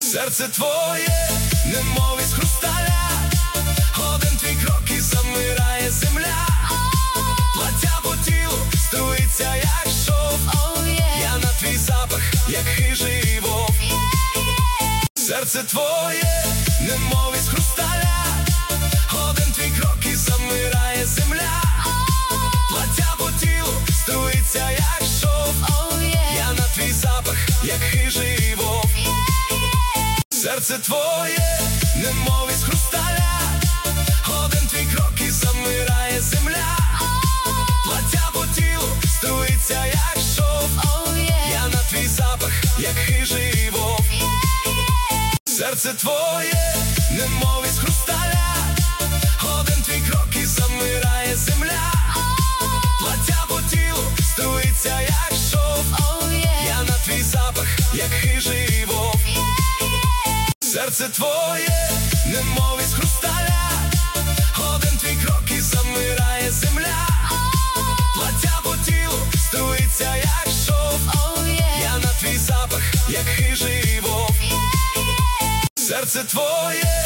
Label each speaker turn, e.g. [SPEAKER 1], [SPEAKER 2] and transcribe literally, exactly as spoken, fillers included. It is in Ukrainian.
[SPEAKER 1] Серце твоє, немов із хрусталя, один твій крок і замирає земля. Плаття по тілу струїться, як шов. Я на твій запах, як хижий вовк. Серце твоє, немов із хрусталя, один твій крок і замирає земля. Плаття по тілу струїться, як шов. Я на твій запах, як хижий вовк. Серце твоє, немов із хрусталя, один твій крок і замирає земля. Плаття по тілу струїться, як шов. Я на твій запах, як хижий вовк. Серце твоє, немов із хрусталя, один твій крок і замирає земля. Плаття по тілу струїться, як шов. Я на твій запах, як хижий вовк. Серце твоє, немов із хрусталя, один твій крок і замирає земля. Плаття по тілу струїться, як шов. Я на твій запах, як хижий вовк. Серце твоє,